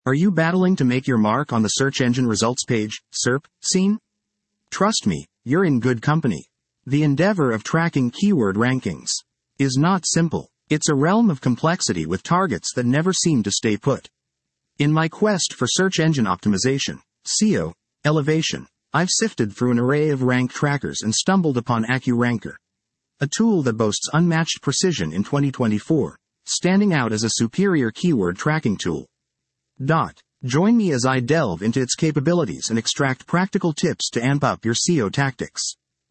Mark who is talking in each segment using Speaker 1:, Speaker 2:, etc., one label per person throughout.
Speaker 1: Are you battling to make your mark on the search engine results page, SERP, scene? Trust me, you're in good company. The endeavor of tracking keyword rankings is not simple. It's a realm of complexity with targets that never seem to stay put. In my quest for search engine optimization, SEO, elevation, I've sifted through an array of rank trackers and stumbled upon AccuRanker, a tool that boasts unmatched precision in 2024, standing out as a superior keyword tracking tool. Join me as I delve into its capabilities and extract practical tips to amp up your SEO tactics.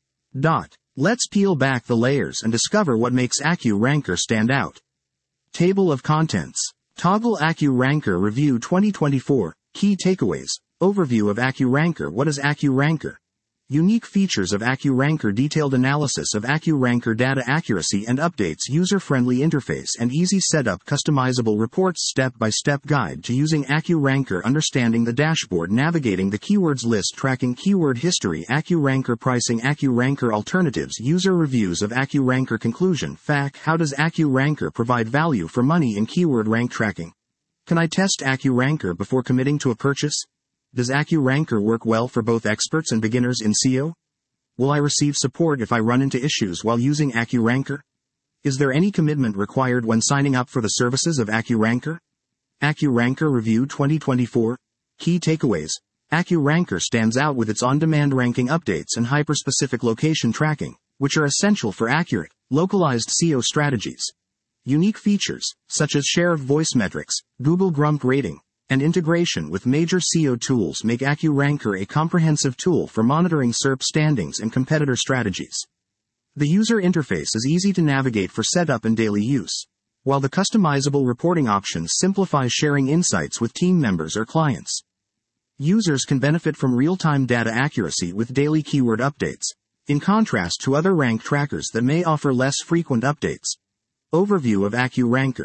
Speaker 1: Let's peel back the layers and discover what makes AccuRanker stand out. Table of Contents. Toggle AccuRanker Review 2024. Key Takeaways. Overview of AccuRanker. What is AccuRanker? Unique features of AccuRanker. Detailed analysis of AccuRanker data accuracy and updates. User-friendly interface and easy setup. Customizable reports. Step-by-step guide to using AccuRanker. Understanding the dashboard. Navigating the keywords list. Tracking keyword history. AccuRanker pricing. AccuRanker alternatives. User reviews of AccuRanker. Conclusion. FAQ. How does AccuRanker provide value for money in keyword rank tracking? Can I test AccuRanker before committing to a purchase? Does AccuRanker work well for both experts and beginners in SEO? Will I receive support if I run into issues while using AccuRanker? Is there any commitment required when signing up for the services of AccuRanker? AccuRanker Review 2024. Key Takeaways. AccuRanker stands out with its on-demand ranking updates and hyper-specific location tracking, which are essential for accurate, localized SEO strategies. Unique features, such as share of voice metrics, Google Grump rating, and integration with major SEO tools make AccuRanker a comprehensive tool for monitoring SERP standings and competitor strategies. The user interface is easy to navigate for setup and daily use, while the customizable reporting options simplify sharing insights with team members or clients. Users can benefit from real-time data accuracy with daily keyword updates, in contrast to other rank trackers that may offer less frequent updates. Overview of AccuRanker.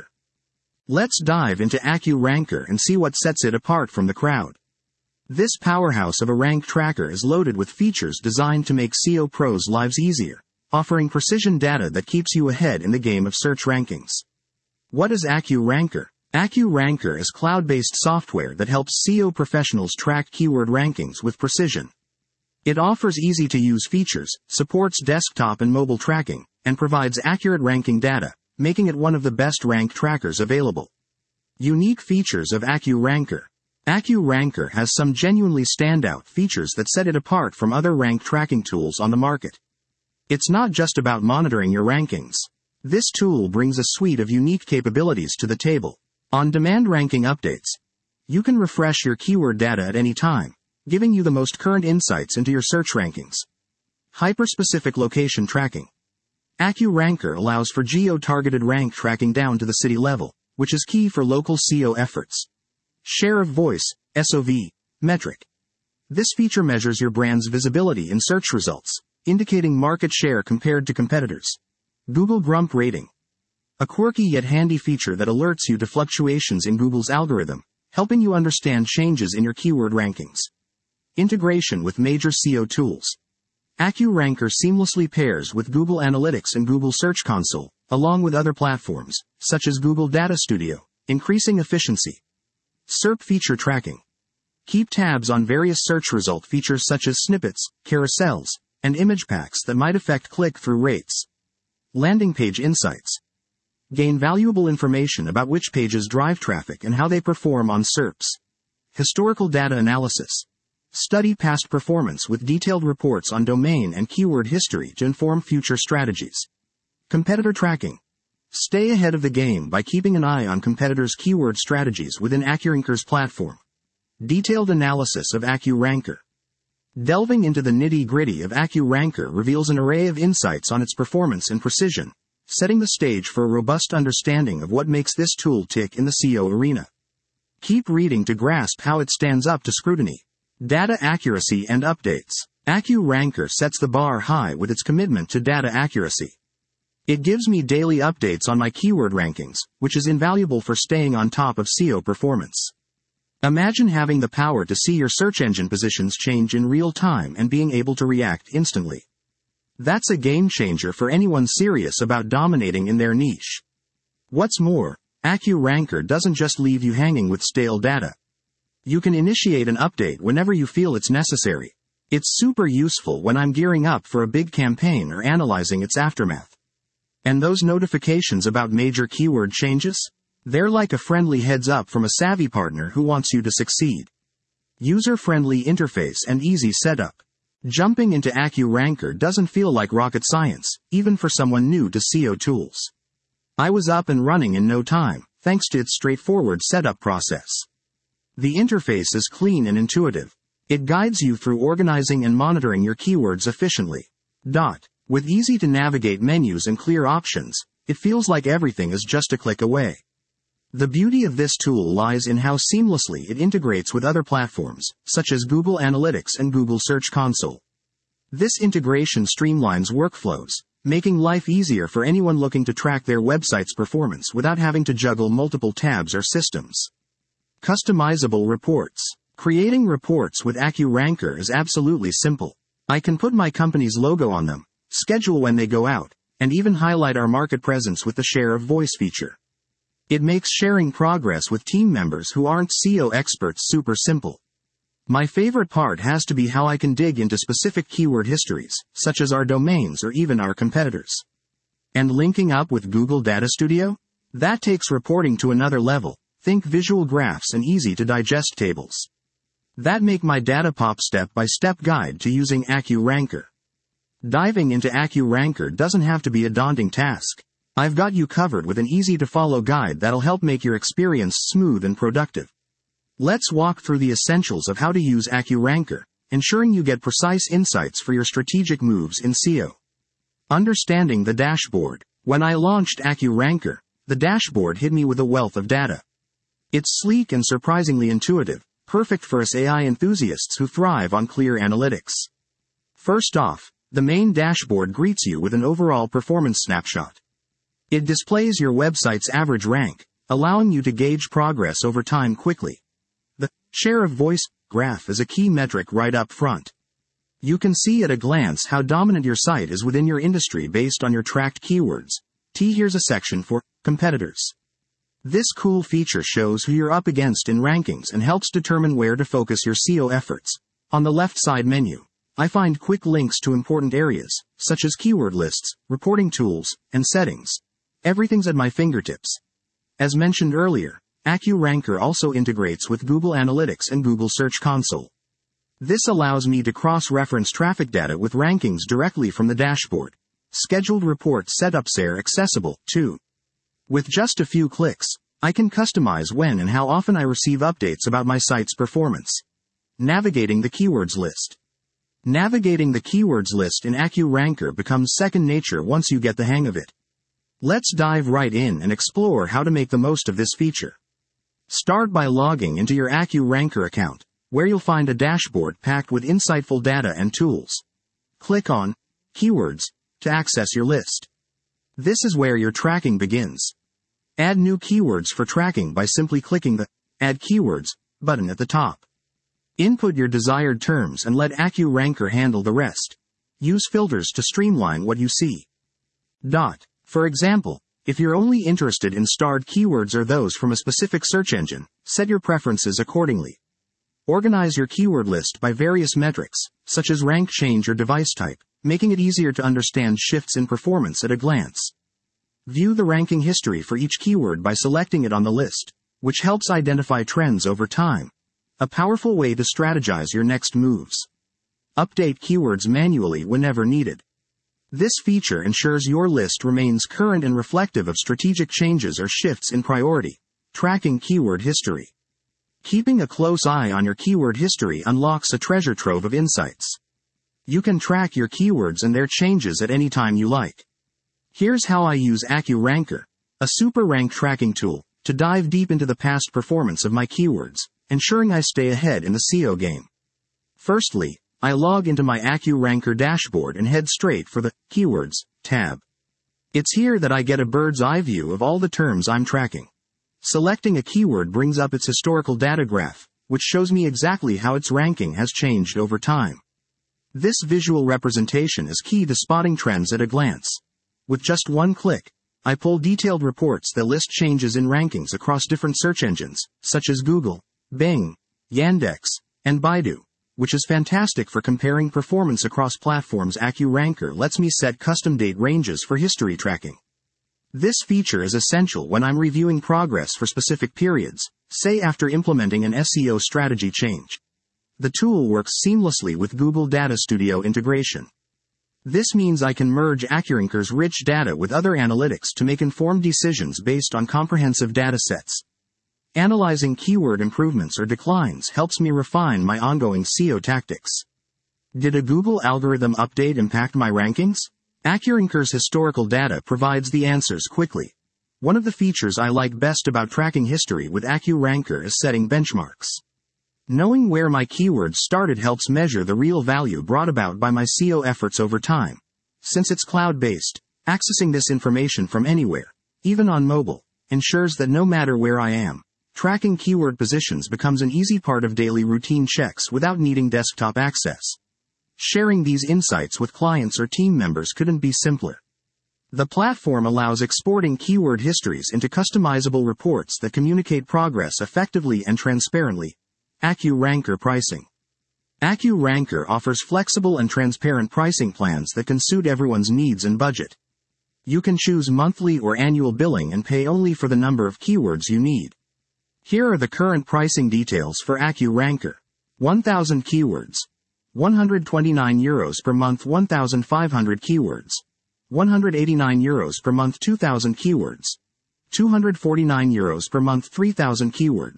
Speaker 1: Let's dive into AccuRanker and see what sets it apart from the crowd. This powerhouse of a rank tracker is loaded with features designed to make SEO pros' lives easier, offering precision data that keeps you ahead in the game of search rankings. What is AccuRanker? AccuRanker is cloud-based software that helps SEO professionals track keyword rankings with precision. It offers easy-to-use features, supports desktop and mobile tracking, and provides accurate ranking data, making it one of the best rank trackers available. Unique features of AccuRanker. AccuRanker has some genuinely standout features that set it apart from other rank tracking tools on the market. It's not just about monitoring your rankings. This tool brings a suite of unique capabilities to the table. On-demand ranking updates. You can refresh your keyword data at any time, giving you the most current insights into your search rankings. Hyper-specific location tracking. AccuRanker allows for geo-targeted rank tracking down to the city level, which is key for local SEO efforts. Share of voice, SOV, metric. This feature measures your brand's visibility in search results, indicating market share compared to competitors. Google Grump rating. A quirky yet handy feature that alerts you to fluctuations in Google's algorithm, helping you understand changes in your keyword rankings. Integration with major SEO tools. AccuRanker seamlessly pairs with Google Analytics and Google Search Console, along with other platforms, such as Google Data Studio, increasing efficiency. SERP feature tracking. Keep tabs on various search result features such as snippets, carousels, and image packs that might affect click-through rates. Landing page insights. Gain valuable information about which pages drive traffic and how they perform on SERPs. Historical data analysis. Study past performance with detailed reports on domain and keyword history to inform future strategies. Competitor tracking. Stay ahead of the game by keeping an eye on competitors' keyword strategies within AccuRanker's platform. Detailed analysis of AccuRanker. Delving into the nitty-gritty of AccuRanker reveals an array of insights on its performance and precision, setting the stage for a robust understanding of what makes this tool tick in the SEO arena. Keep reading to grasp how it stands up to scrutiny. Data accuracy and updates. AccuRanker sets the bar high with its commitment to data accuracy. It gives me daily updates on my keyword rankings, which is invaluable for staying on top of SEO performance. Imagine having the power to see your search engine positions change in real time and being able to react instantly. That's a game changer for anyone serious about dominating in their niche. What's more, AccuRanker doesn't just leave you hanging with stale data. You can initiate an update whenever you feel it's necessary. It's super useful when I'm gearing up for a big campaign or analyzing its aftermath. And those notifications about major keyword changes? They're like a friendly heads up from a savvy partner who wants you to succeed. User-friendly interface and easy setup. Jumping into AccuRanker doesn't feel like rocket science, even for someone new to SEO tools. I was up and running in no time, thanks to its straightforward setup process. The interface is clean and intuitive. It guides you through organizing and monitoring your keywords efficiently. With easy-to-navigate menus and clear options, it feels like everything is just a click away. The beauty of this tool lies in how seamlessly it integrates with other platforms, such as Google Analytics and Google Search Console. This integration streamlines workflows, making life easier for anyone looking to track their website's performance without having to juggle multiple tabs or systems. Customizable reports. Creating reports with AccuRanker is absolutely simple. I can put my company's logo on them, schedule when they go out, and even highlight our market presence with the Share of Voice feature. It makes sharing progress with team members who aren't SEO experts super simple. My favorite part has to be how I can dig into specific keyword histories, such as our domains or even our competitors. And linking up with Google Data Studio? That takes reporting to another level. Think visual graphs and easy-to-digest tables. That make my data pop step-by-step guide to using AccuRanker. Diving into AccuRanker doesn't have to be a daunting task. I've got you covered with an easy-to-follow guide that'll help make your experience smooth and productive. Let's walk through the essentials of how to use AccuRanker, ensuring you get precise insights for your strategic moves in SEO. Understanding the dashboard. When I launched AccuRanker, the dashboard hit me with a wealth of data. It's sleek and surprisingly intuitive, perfect for us AI enthusiasts who thrive on clear analytics. First off, the main dashboard greets you with an overall performance snapshot. It displays your website's average rank, allowing you to gauge progress over time quickly. The Share of Voice graph is a key metric right up front. You can see at a glance how dominant your site is within your industry based on your tracked keywords. Here's a section for competitors. This cool feature shows who you're up against in rankings and helps determine where to focus your SEO efforts. On the left side menu, I find quick links to important areas, such as keyword lists, reporting tools, and settings. Everything's at my fingertips. As mentioned earlier, AccuRanker also integrates with Google Analytics and Google Search Console. This allows me to cross-reference traffic data with rankings directly from the dashboard. Scheduled report setups are accessible, too. With just a few clicks, I can customize when and how often I receive updates about my site's performance. Navigating the keywords list. Navigating the keywords list in AccuRanker becomes second nature once you get the hang of it. Let's dive right in and explore how to make the most of this feature. Start by logging into your AccuRanker account, where you'll find a dashboard packed with insightful data and tools. Click on Keywords to access your list. This is where your tracking begins. Add new keywords for tracking by simply clicking the Add Keywords button at the top. Input your desired terms and let AccuRanker handle the rest. Use filters to streamline what you see. For example, if you're only interested in starred keywords or those from a specific search engine, set your preferences accordingly. Organize your keyword list by various metrics, such as rank change or device type, making it easier to understand shifts in performance at a glance. View the ranking history for each keyword by selecting it on the list, which helps identify trends over time. A powerful way to strategize your next moves. Update keywords manually whenever needed. This feature ensures your list remains current and reflective of strategic changes or shifts in priority. Tracking keyword history. Keeping a close eye on your keyword history unlocks a treasure trove of insights. You can track your keywords and their changes at any time you like. Here's how I use AccuRanker, a super rank tracking tool, to dive deep into the past performance of my keywords, ensuring I stay ahead in the SEO game. Firstly, I log into my AccuRanker dashboard and head straight for the Keywords tab. It's here that I get a bird's eye view of all the terms I'm tracking. Selecting a keyword brings up its historical data graph, which shows me exactly how its ranking has changed over time. This visual representation is key to spotting trends at a glance. With just one click, I pull detailed reports that list changes in rankings across different search engines, such as Google, Bing, Yandex, and Baidu, which is fantastic for comparing performance across platforms. AccuRanker lets me set custom date ranges for history tracking. This feature is essential when I'm reviewing progress for specific periods, say after implementing an SEO strategy change. The tool works seamlessly with Google Data Studio integration. This means I can merge AccuRanker's rich data with other analytics to make informed decisions based on comprehensive datasets. Analyzing keyword improvements or declines helps me refine my ongoing SEO tactics. Did a Google algorithm update impact my rankings? AccuRanker's historical data provides the answers quickly. One of the features I like best about tracking history with AccuRanker is setting benchmarks. Knowing where my keywords started helps measure the real value brought about by my SEO efforts over time. Since it's cloud-based, accessing this information from anywhere, even on mobile, ensures that no matter where I am, tracking keyword positions becomes an easy part of daily routine checks without needing desktop access. Sharing these insights with clients or team members couldn't be simpler. The platform allows exporting keyword histories into customizable reports that communicate progress effectively and transparently. AccuRanker pricing. AccuRanker offers flexible and transparent pricing plans that can suit everyone's needs and budget. You can choose monthly or annual billing and pay only for the number of keywords you need. Here are the current pricing details for AccuRanker. 1,000 keywords. €129 per month. 1,500 keywords. €189 per month. 2,000 keywords. €249 per month. 3,000 keywords.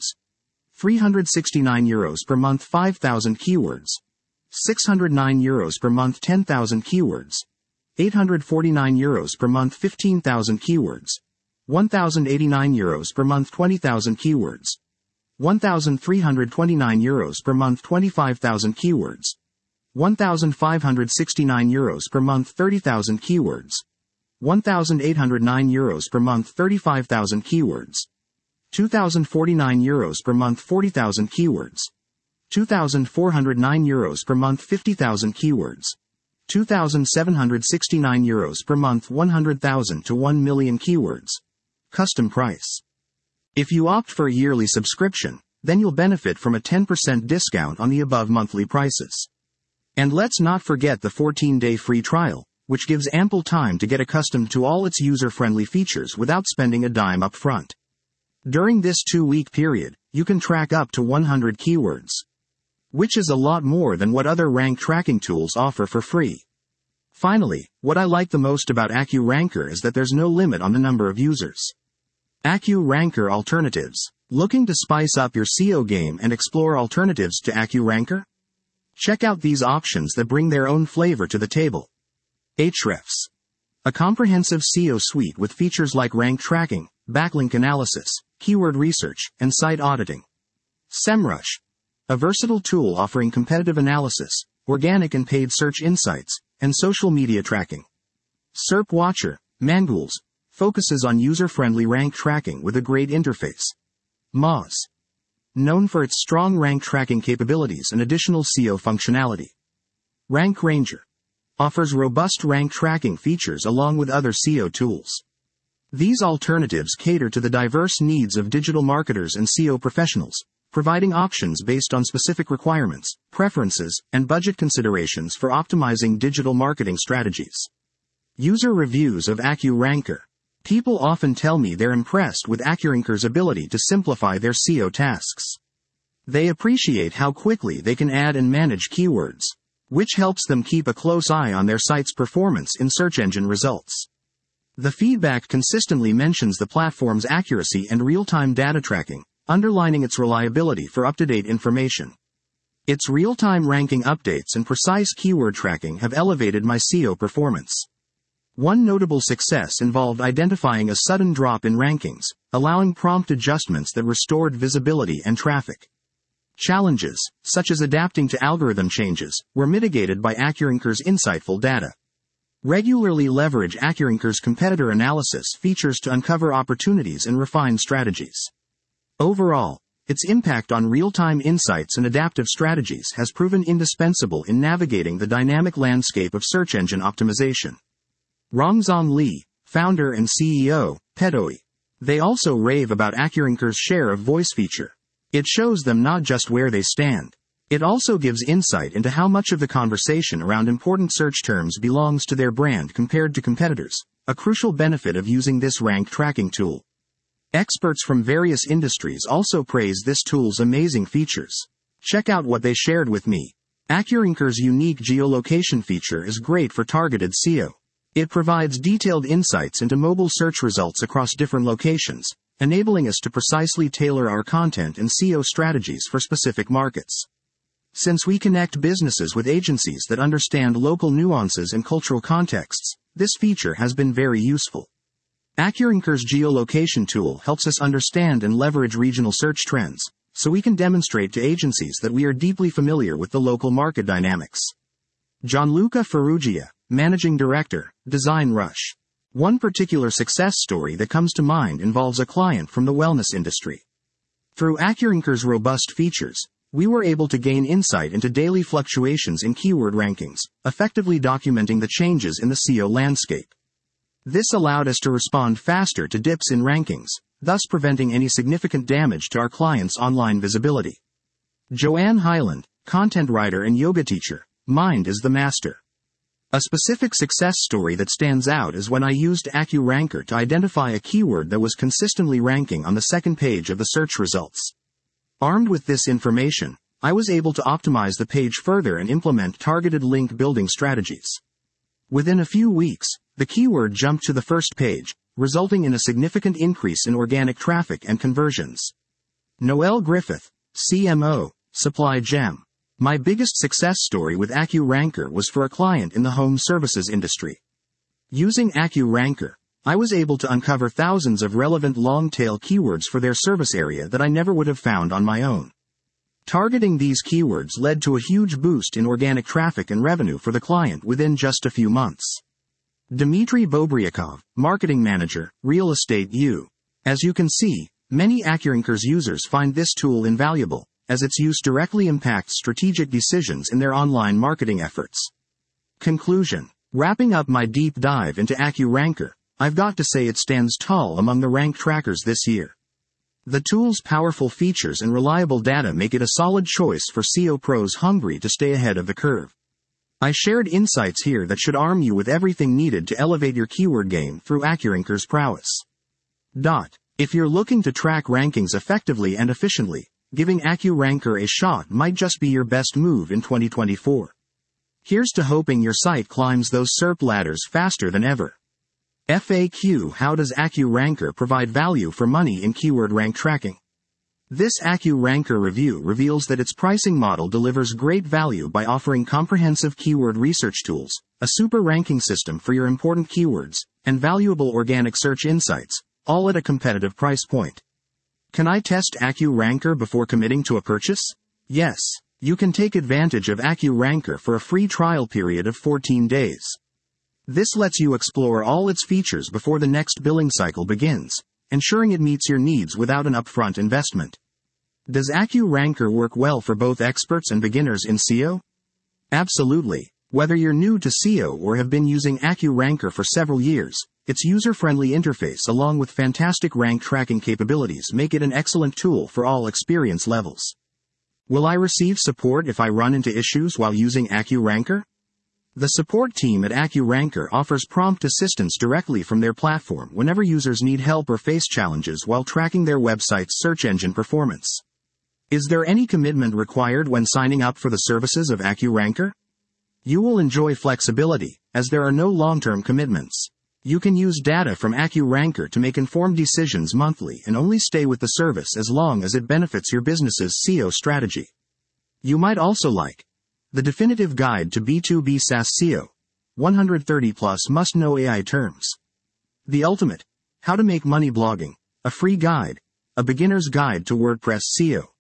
Speaker 1: €369 per month. 5,000 keywords. €609 per month. 10,000 keywords. €849 per month. 15,000 keywords. €1,089 per month. 20,000 keywords. €1,329 per month. 25,000 keywords. €1,569 per month. 30,000 keywords. €1,809 per month. 35,000 keywords. €2,049 per month. 40,000 keywords. €2,409 per month. 50,000 keywords. €2,769 per month. 100,000 to 1 million keywords. Custom price. If you opt for a yearly subscription, then you'll benefit from a 10% discount on the above monthly prices. And let's not forget the 14-day free trial, which gives ample time to get accustomed to all its user-friendly features without spending a dime up front. During this 2-week period, you can track up to 100 keywords, which is a lot more than what other rank tracking tools offer for free. Finally, what I like the most about AccuRanker is that there's no limit on the number of users. AccuRanker alternatives. Looking to spice up your SEO game and explore alternatives to AccuRanker? Check out these options that bring their own flavor to the table. Ahrefs. A comprehensive SEO suite with features like rank tracking, backlink analysis, keyword research, and site auditing. SEMrush. A versatile tool offering competitive analysis, organic and paid search insights, and social media tracking. SERP Watcher, Mangools, focuses on user-friendly rank tracking with a great interface. Moz. Known for its strong rank tracking capabilities and additional SEO functionality. Rank Ranger. Offers robust rank tracking features along with other SEO tools. These alternatives cater to the diverse needs of digital marketers and SEO professionals, providing options based on specific requirements, preferences, and budget considerations for optimizing digital marketing strategies. User reviews of AccuRanker. People often tell me they're impressed with AccuRanker's ability to simplify their SEO tasks. They appreciate how quickly they can add and manage keywords, which helps them keep a close eye on their site's performance in search engine results. The feedback consistently mentions the platform's accuracy and real-time data tracking, underlining its reliability for up-to-date information. Its real-time ranking updates and precise keyword tracking have elevated my SEO performance. One notable success involved identifying a sudden drop in rankings, allowing prompt adjustments that restored visibility and traffic. Challenges, such as adapting to algorithm changes, were mitigated by AccuRanker's insightful data. Regularly leverage AccuRanker's competitor analysis features to uncover opportunities and refine strategies. Overall, its impact on real-time insights and adaptive strategies has proven indispensable in navigating the dynamic landscape of search engine optimization. Rongzhong Li, founder and CEO, Pedoi. They also rave about AccuRanker's share of voice feature. It shows them not just where they stand. It also gives insight into how much of the conversation around important search terms belongs to their brand compared to competitors, a crucial benefit of using this rank tracking tool. Experts from various industries also praise this tool's amazing features. Check out what they shared with me. AccuRanker's unique geolocation feature is great for targeted SEO. It provides detailed insights into mobile search results across different locations, enabling us to precisely tailor our content and SEO strategies for specific markets. Since we connect businesses with agencies that understand local nuances and cultural contexts, this feature has been very useful. AccuRanker's geolocation tool helps us understand and leverage regional search trends, so we can demonstrate to agencies that we are deeply familiar with the local market dynamics. Gianluca Ferrugia, Managing Director, Design Rush. One particular success story that comes to mind involves a client from the wellness industry. Through AccuRanker's robust features, we were able to gain insight into daily fluctuations in keyword rankings, effectively documenting the changes in the SEO landscape. This allowed us to respond faster to dips in rankings, thus preventing any significant damage to our clients' online visibility. Joanne Hyland, content writer and yoga teacher, Mind is the Master. A specific success story that stands out is when I used AccuRanker to identify a keyword that was consistently ranking on the second page of the search results. Armed with this information, I was able to optimize the page further and implement targeted link building strategies. Within a few weeks, the keyword jumped to the first page, resulting in a significant increase in organic traffic and conversions. Noel Griffith, CMO, Supply Gem. My biggest success story with AccuRanker was for a client in the home services industry. Using AccuRanker, I was able to uncover thousands of relevant long-tail keywords for their service area that I never would have found on my own. Targeting these keywords led to a huge boost in organic traffic and revenue for the client within just a few months. Dmitry Bobriakov, Marketing Manager, Real Estate U. As you can see, many AccuRanker's users find this tool invaluable, as its use directly impacts strategic decisions in their online marketing efforts. Conclusion. Wrapping up my deep dive into AccuRanker, I've got to say it stands tall among the rank trackers this year. The tool's powerful features and reliable data make it a solid choice for SEO pros hungry to stay ahead of the curve. I shared insights here that should arm you with everything needed to elevate your keyword game through AccuRanker's prowess. If you're looking to track rankings effectively and efficiently, giving AccuRanker a shot might just be your best move in 2024. Here's to hoping your site climbs those SERP ladders faster than ever. FAQ: How does AccuRanker provide value for money in keyword rank tracking? This AccuRanker review reveals that its pricing model delivers great value by offering comprehensive keyword research tools, a super ranking system for your important keywords, and valuable organic search insights, all at a competitive price point. Can I test AccuRanker before committing to a purchase? Yes, you can take advantage of AccuRanker for a free trial period of 14 days. This lets you explore all its features before the next billing cycle begins, ensuring it meets your needs without an upfront investment. Does AccuRanker work well for both experts and beginners in SEO? Absolutely. Whether you're new to SEO or have been using AccuRanker for several years, its user-friendly interface along with fantastic rank tracking capabilities make it an excellent tool for all experience levels. Will I receive support if I run into issues while using AccuRanker? The support team at AccuRanker offers prompt assistance directly from their platform whenever users need help or face challenges while tracking their website's search engine performance. Is there any commitment required when signing up for the services of AccuRanker? You will enjoy flexibility, as there are no long-term commitments. You can use data from AccuRanker to make informed decisions monthly and only stay with the service as long as it benefits your business's SEO strategy. You might also like the definitive guide to B2B SaaS SEO, 130 plus must-know AI terms. The ultimate, how to make money blogging, a free guide, a beginner's guide to WordPress SEO.